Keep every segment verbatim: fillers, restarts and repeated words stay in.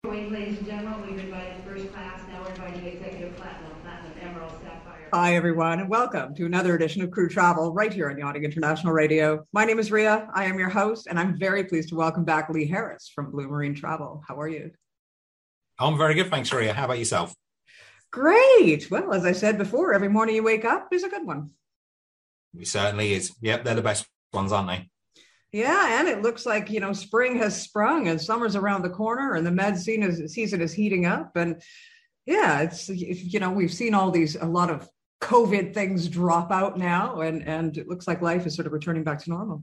Ladies and gentlemen, we've invited first class, now we're inviting executive platinum, platinum, emerald, sapphire. Hi, everyone, and welcome to another edition of Crew Travel right here on Yachting International Radio. My name is Ria. I am your host, and I'm very pleased to welcome back Lee Harris from Blue Marine Travel. How are you? I'm very good, thanks, Ria. How about yourself? Great. Well, as I said before, every morning you wake up is a good one. It certainly is. Yep, they're the best ones, aren't they? Yeah, and it looks like, you know, spring has sprung and summer's around the corner and the med season is heating up. And yeah, it's, you know, we've seen all these, a lot of COVID things drop out now, and, and it looks like life is sort of returning back to normal.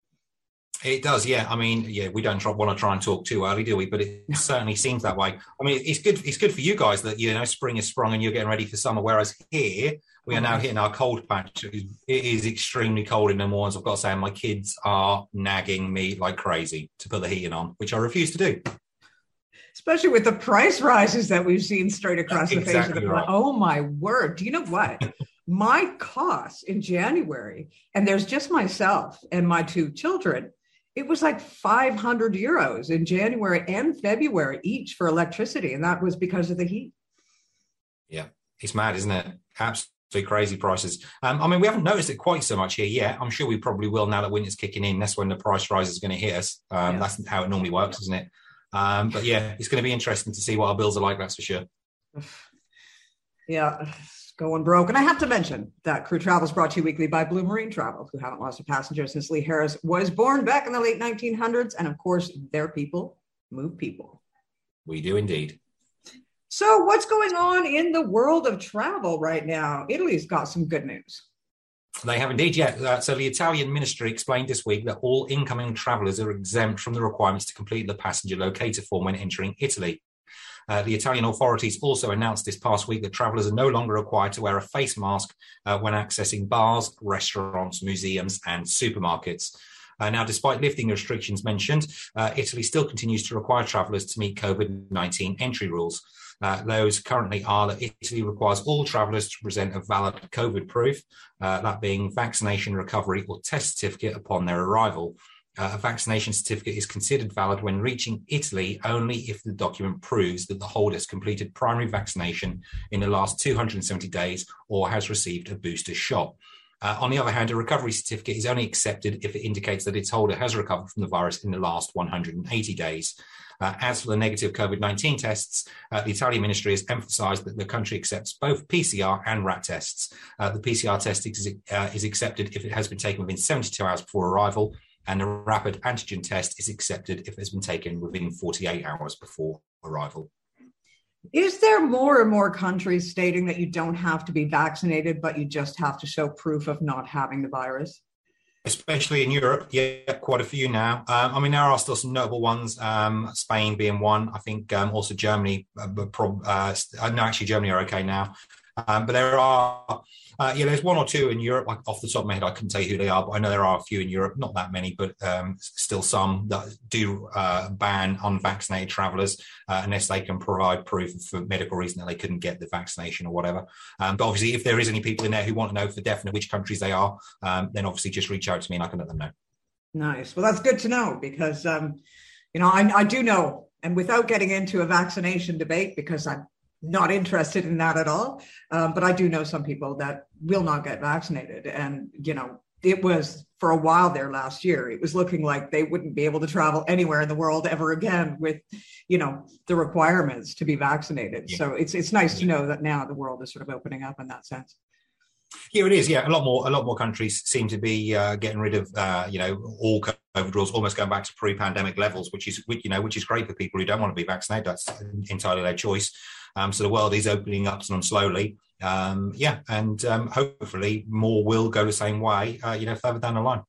It does, yeah. I mean, yeah, we don't try, want to try and talk too early, do we? But it certainly seems that way. I mean, it's good. It's good for you guys that, you know, spring is sprung and you're getting ready for summer. Whereas here, we are now hitting our cold patch. It is extremely cold in the mornings. I've got to say, my kids are nagging me like crazy to put the heating on, which I refuse to do. Especially with the price rises that we've seen straight across That's the face exactly of the right. planet. Oh my word! Do you know what? My costs in January, and there's just myself and my two children. It was like five hundred euros in January and February each for electricity. And that was because of the heat. Yeah, it's mad, isn't it? Absolutely crazy prices. Um, I mean, we haven't noticed it quite so much here yet. I'm sure we probably will now that winter's kicking in. That's when the price rise is going to hit us. Um, yeah. That's how it normally works, isn't it? Um, but yeah, it's going to be interesting to see what our bills are like, that's for sure. Yeah. Going broke. And I have to mention that Crew Travel is brought to you weekly by Blue Marine Travel, who haven't lost a passenger since Lee Harris was born back in the late nineteen hundreds. And of course, their people move people. We do indeed. So what's going on in the world of travel right now? Italy's got some good news. They have indeed, yeah. Uh, so the Italian ministry explained this week that all incoming travellers are exempt from the requirements to complete the passenger locator form when entering Italy. Uh, the Italian authorities also announced this past week that travellers are no longer required to wear a face mask uh, when accessing bars, restaurants, museums and supermarkets. Uh, now, despite lifting restrictions mentioned, uh, Italy still continues to require travellers to meet COVID nineteen entry rules. Uh, those currently are that Italy requires all travellers to present a valid COVID proof, uh, that being vaccination, recovery or test certificate upon their arrival. Uh, a vaccination certificate is considered valid when reaching Italy only if the document proves that the holder has completed primary vaccination in the last two hundred seventy days or has received a booster shot. Uh, on the other hand, a recovery certificate is only accepted if it indicates that its holder has recovered from the virus in the last one hundred eighty days. Uh, as for the negative COVID nineteen tests, uh, the Italian ministry has emphasised that the country accepts both P C R and R A T tests. Uh, the P C R test is, uh, is accepted if it has been taken within seventy-two hours before arrival, and the rapid antigen test is accepted if it has been taken within forty-eight hours before arrival. Is there more and more countries stating that you don't have to be vaccinated, but you just have to show proof of not having the virus? Especially in Europe, yeah, quite a few now. Um, I mean, there are still some notable ones, um, Spain being one. I think um, also Germany, uh, uh, no, actually Germany are okay now. Um, but there are, uh, yeah, there's one or two in Europe. Like off the top of my head, I couldn't tell you who they are, but I know there are a few in Europe, not that many, but um, still some that do uh, ban unvaccinated travellers uh, unless they can provide proof for medical reason that they couldn't get the vaccination or whatever. Um, but obviously, if there is any people in there who want to know for definite which countries they are, um, then obviously just reach out to me and I can let them know. Nice. Well, that's good to know because, um, you know, I, I do know, and without getting into a vaccination debate, because I'm not interested in that at all. Um, but I do know some people that will not get vaccinated. And, you know, it was for a while there last year, it was looking like they wouldn't be able to travel anywhere in the world ever again with, you know, the requirements to be vaccinated. Yeah. So it's it's nice yeah. to know that now the world is sort of opening up in that sense. Yeah, it is. Yeah, a lot more. A lot more countries seem to be uh, getting rid of, uh, you know, all COVID rules, almost going back to pre-pandemic levels, which is, you know, which is great for people who don't want to be vaccinated. That's entirely their choice. Um, so the world is opening up slowly. Um, yeah, and um, hopefully more will go the same way, uh, you know, further down the line.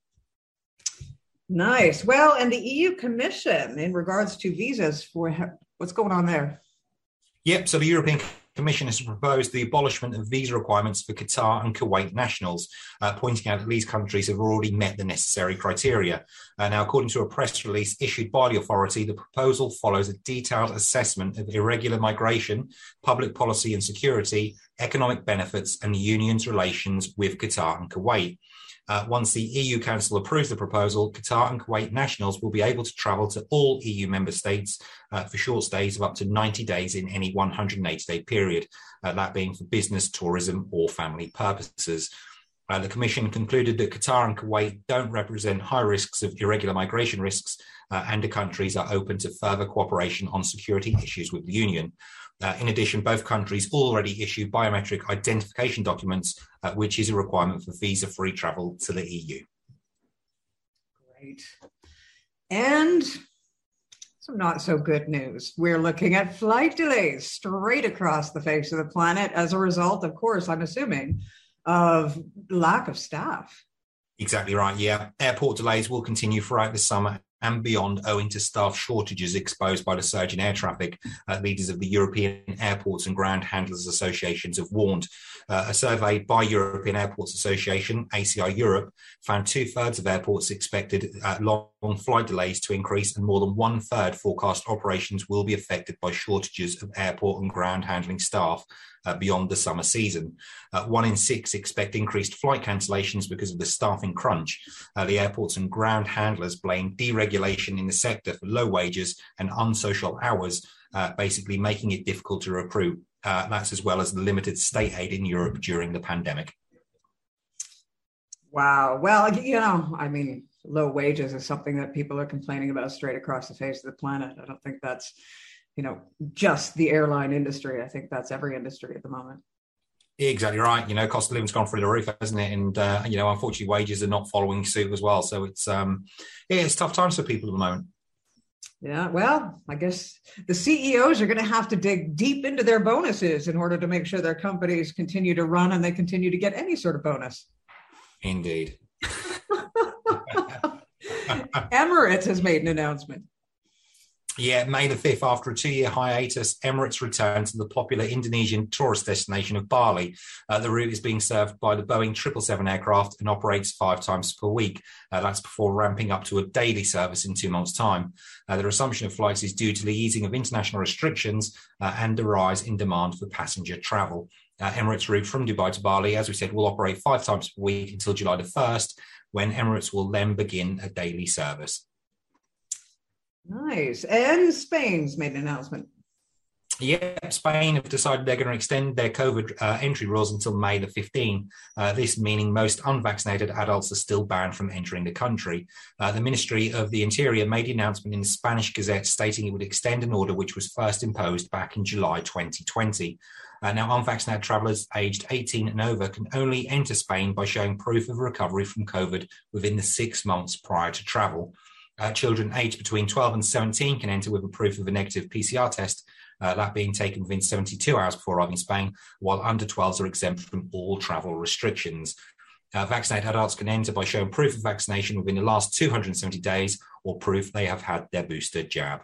Nice. Well, and the E U Commission in regards to visas, for what's going on there? Yep. So the European Commission has proposed the abolishment of visa requirements for Qatar and Kuwait nationals, uh, pointing out that these countries have already met the necessary criteria. Uh, now, according to a press release issued by the authority, the proposal follows a detailed assessment of irregular migration, public policy and security, economic benefits, and the union's relations with Qatar and Kuwait. Uh, once the E U Council approves the proposal, Qatar and Kuwait nationals will be able to travel to all E U member states uh, for short stays of up to ninety days in any one hundred eighty day period, uh, that being for business, tourism or family purposes. Uh, the Commission concluded that Qatar and Kuwait don't represent high risks of irregular migration risks, uh, and the countries are open to further cooperation on security issues with the Union. Uh, in addition, both countries already issue biometric identification documents, uh, which is a requirement for visa-free travel to the E U. Great. And some not so good news. We're looking at flight delays straight across the face of the planet as a result, of course, I'm assuming, of lack of staff. Exactly right, yeah. Airport delays will continue throughout the summer and beyond, owing to staff shortages exposed by the surge in air traffic. Uh, leaders of the European Airports and Ground Handlers Associations have warned. Uh, a survey by European Airports Association, A C I Europe, found two-thirds of airports expected uh, long flight delays to increase, and more than one-third forecast operations will be affected by shortages of airport and ground handling staff Uh, beyond the summer season. Uh, one in six expect increased flight cancellations because of the staffing crunch. Uh, the airports and ground handlers blame deregulation in the sector for low wages and unsocial hours, uh, basically making it difficult to recruit. Uh, that's as well as the limited state aid in Europe during the pandemic. Wow. Well, you know, I mean, low wages is something that people are complaining about straight across the face of the planet. I don't think that's you know, just the airline industry. I think that's every industry at the moment. Exactly right. You know, cost of living's gone through the roof, hasn't it? And, uh, you know, unfortunately, wages are not following suit as well. So it's, um, yeah, it's tough times for people at the moment. Yeah, well, I guess the C E Os are going to have to dig deep into their bonuses in order to make sure their companies continue to run and they continue to get any sort of bonus. Indeed. Emirates has made an announcement. Yeah, May the fifth, after a two-year hiatus, Emirates returned to the popular Indonesian tourist destination of Bali. Uh, the route is being served by the Boeing triple seven aircraft and operates five times per week. Uh, that's before ramping up to a daily service in two months' time. Uh, the resumption of flights is due to the easing of international restrictions uh, and the rise in demand for passenger travel. Uh, Emirates route from Dubai to Bali, as we said, will operate five times per week until July the first, when Emirates will then begin a daily service. Nice. And Spain's made an announcement. Yeah, Spain have decided they're going to extend their COVID uh, entry rules until May the fifteenth. Uh, this meaning most unvaccinated adults are still banned from entering the country. Uh, the Ministry of the Interior made the announcement in the Spanish Gazette stating it would extend an order which was first imposed back in July twenty twenty. Uh, now, unvaccinated travellers aged eighteen and over can only enter Spain by showing proof of recovery from COVID within the six months prior to travel. Uh, children aged between twelve and seventeen can enter with a proof of a negative P C R test, uh, that being taken within seventy-two hours before arriving in Spain, while under twelves are exempt from all travel restrictions. Uh, vaccinated adults can enter by showing proof of vaccination within the last two hundred seventy days or proof they have had their booster jab.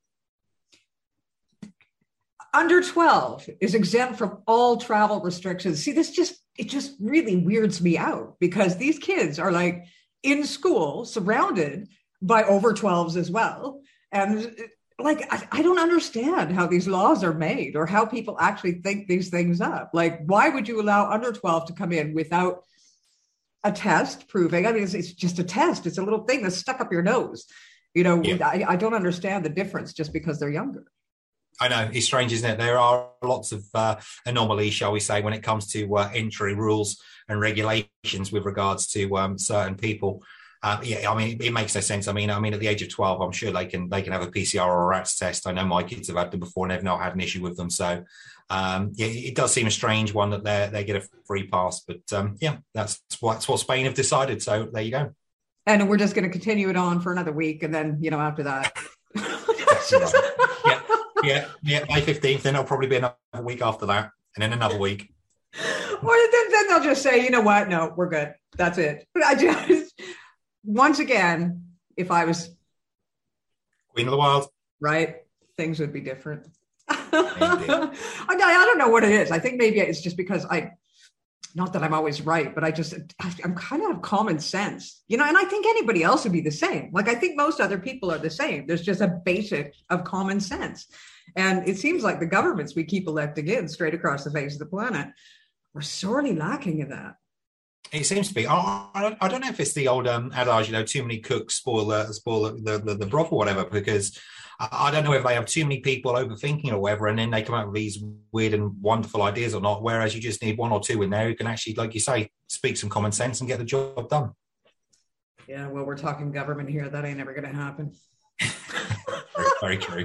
Under twelve is exempt from all travel restrictions. See, this just, it just really weirds me out because these kids are like in school surrounded by over twelves as well. And like, I, I don't understand how these laws are made or how people actually think these things up. Like, why would you allow under twelve to come in without a test proving? I mean, it's, it's just a test. It's a little thing that's stuck up your nose. You know, yeah. I, I don't understand the difference just because they're younger. I know, it's strange, isn't it? There are lots of uh, anomalies, shall we say, when it comes to uh, entry rules and regulations with regards to um, certain people. Uh, yeah, I mean, it makes no sense. I mean, I mean, at the age of twelve, I'm sure they can they can have a P C R or a RATS test. I know my kids have had them before, and they've not had an issue with them. So, um, yeah, it does seem a strange one that they they get a free pass. But um, yeah, that's what that's what Spain have decided. So there you go. And we're just going to continue it on for another week, and then you know after that. yeah, yeah, yeah. May fifteenth. Then it'll probably be another week after that, and then another week. Or then, then they'll just say, you know what? No, we're good. That's it. I just. Once again, if I was Queen of the Wild, right, things would be different. I, I don't know what it is. I think maybe it's just because I, not that I'm always right, but I just, I, I'm kind of common sense, you know, and I think anybody else would be the same. Like, I think most other people are the same. There's just a basic of common sense. And it seems like the governments we keep electing in straight across the face of the planet are sorely lacking in that. It seems to be. I, I, don't, I don't know if it's the old um, adage, you know, too many cooks spoil the spoil the, the, the broth or whatever, because I, I don't know if they have too many people overthinking or whatever, and then they come out with these weird and wonderful ideas or not, whereas you just need one or two in there who can actually, like you say, speak some common sense and get the job done. Yeah, well, we're talking government here. That ain't never going to happen. Very, very true.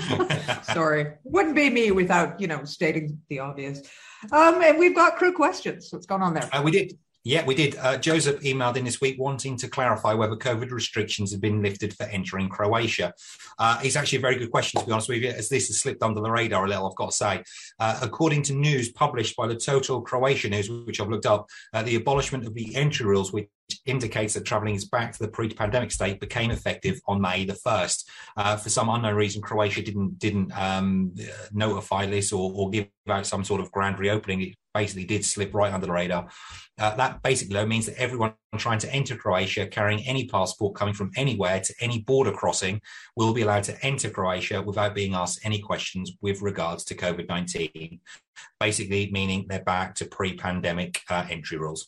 Sorry. Wouldn't be me without, you know, stating the obvious. Um, and we've got crew questions. What's going on there? Uh, we did. Yeah, we did. Uh, Joseph emailed in this week wanting to clarify whether COVID restrictions have been lifted for entering Croatia. Uh, it's actually a very good question, to be honest with you, as this has slipped under the radar a little, I've got to say. Uh, according to news published by the Total Croatia News, which I've looked up, uh, the abolishment of the entry rules, which indicates that travelling is back to the pre-pandemic state, became effective on May the first. Uh, for some unknown reason, Croatia didn't didn't um, notify this or, or give out some sort of grand reopening. It basically did slip right under the radar. Uh, that basically though, means that everyone trying to enter Croatia carrying any passport coming from anywhere to any border crossing will be allowed to enter Croatia without being asked any questions with regards to COVID nineteen. Basically meaning they're back to pre-pandemic uh, entry rules.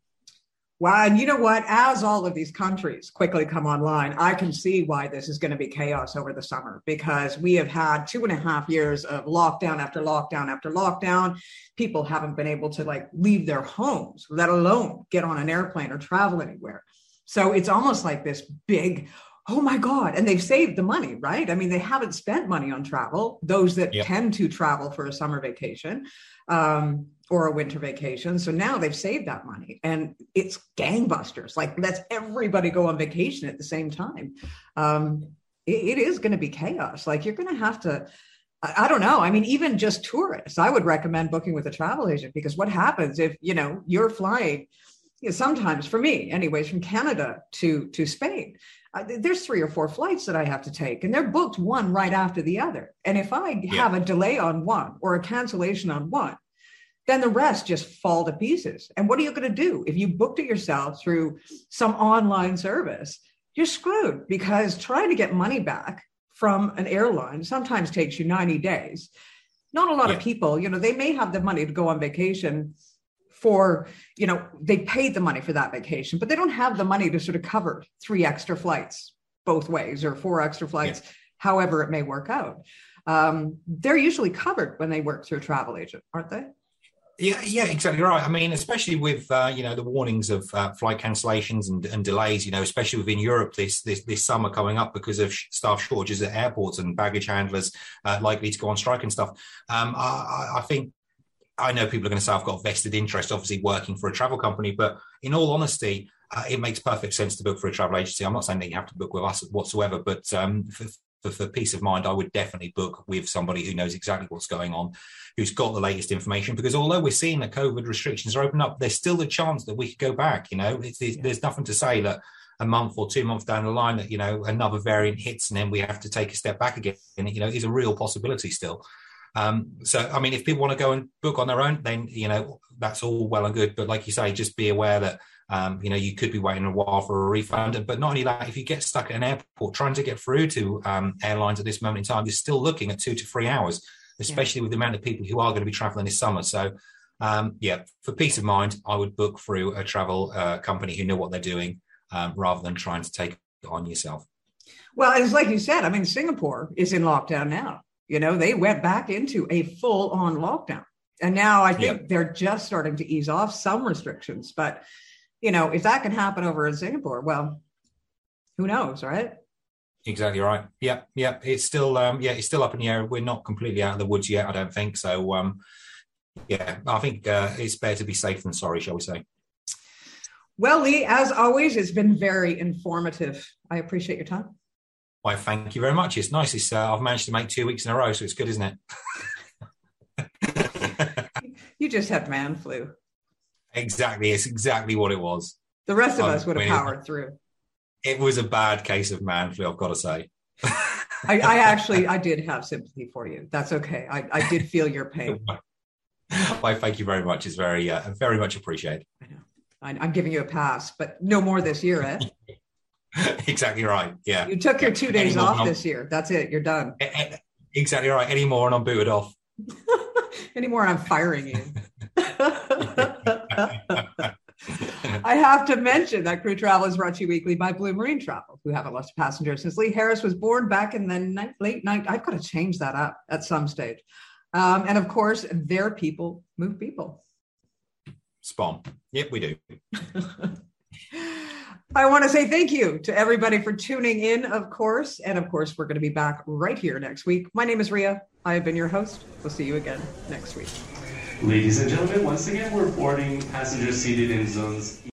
Wow. And you know what? As all of these countries quickly come online, I can see why this is going to be chaos over the summer, because we have had two and a half years of lockdown after lockdown after lockdown. People haven't been able to like leave their homes, let alone get on an airplane or travel anywhere. So it's almost like this big, oh my God. And they've saved the money, right? I mean, they haven't spent money on travel, those that yep. tend to travel for a summer vacation. Um, or a winter vacation. So now they've saved that money and it's gangbusters. Like let's everybody go on vacation at the same time. Um, it, it is going to be chaos. Like you're going to have to, I, I don't know. I mean, even just tourists, I would recommend booking with a travel agent, because what happens if, you know, you're flying, you know, sometimes for me anyways, from Canada to, to Spain, uh, there's three or four flights that I have to take and they're booked one right after the other. And if I yeah. have a delay on one or a cancellation on one, then the rest just fall to pieces. And what are you going to do? If you booked it yourself through some online service, you're screwed, because trying to get money back from an airline sometimes takes you ninety days. Not a lot yeah. of people, you know, they may have the money to go on vacation for, you know, they paid the money for that vacation, but they don't have the money to sort of cover three extra flights both ways or four extra flights, yeah. however it may work out. Um, they're usually covered when they work through a travel agent, aren't they? Yeah, yeah, exactly right. I mean, especially with uh, you know the warnings of uh, flight cancellations and, and delays. You know, especially within Europe this this this summer coming up because of sh- staff shortages at airports and baggage handlers uh, likely to go on strike and stuff. Um, I, I think I know people are going to say I've got a vested interest, obviously working for a travel company, but in all honesty, uh, it makes perfect sense to book for a travel agency. I'm not saying that you have to book with us whatsoever, but um, for, for, for peace of mind, I would definitely book with somebody who knows exactly what's going on, who's got the latest information, because although we're seeing that COVID restrictions are open up, there's still the chance that we could go back. You know, it's, it's, there's nothing to say that a month or two months down the line that, you know, another variant hits and then we have to take a step back again. And, you know, is a real possibility still. Um, so, I mean, if people want to go and book on their own, then, you know, that's all well and good. But like you say, just be aware that, um, you know, you could be waiting a while for a refund. But not only that, if you get stuck at an airport trying to get through to um, airlines at this moment in time, you're still looking at two to three hours, especially yeah. with the amount of people who are going to be traveling this summer. So, um, yeah, for peace of mind, I would book through a travel uh, company who know what they're doing um, rather than trying to take it on yourself. Well, it's like you said, I mean, Singapore is in lockdown now. You know, they went back into a full on lockdown. And now I think yep. they're just starting to ease off some restrictions. But, you know, if that can happen over in Singapore, well, who knows, right? Exactly right. Yeah, yeah. It's still, um, yeah, it's still up in the air. We're not completely out of the woods yet, I don't think. So, um, yeah, I think uh, it's better to be safe than sorry, shall we say. Well, Lee, as always, it's been very informative. I appreciate your time. Why, thank you very much. It's nice. It's, uh, I've managed to make two weeks in a row, so it's good, isn't it? You just had man flu. Exactly. It's exactly what it was. The rest of um, us would have powered through. It was a bad case of man flu, I've got to say. I, I actually, I did have sympathy for you. That's okay. I, I did feel your pain. Why, thank you very much. It's very, uh, very much appreciated. I know. I, I'm giving you a pass, but no more this year, eh? Exactly right. Yeah. You took your two days Anymore, off this year. That's it. You're done. Exactly right. Any more and I'm booted off. Any more and I'm firing you. I have to mention that Crew Travel is brought to you weekly by Blue Marine Travel, who haven't lost a passenger since Lee Harris was born back in the night, late night. I've got to change that up at some stage. Um, and of course, their people move people. Spon. Yep, we do. I want to say thank you to everybody for tuning in, of course. And of course, we're going to be back right here next week. My name is Ria. I have been your host. We'll see you again next week. Ladies and gentlemen, once again, we're boarding passengers seated in zones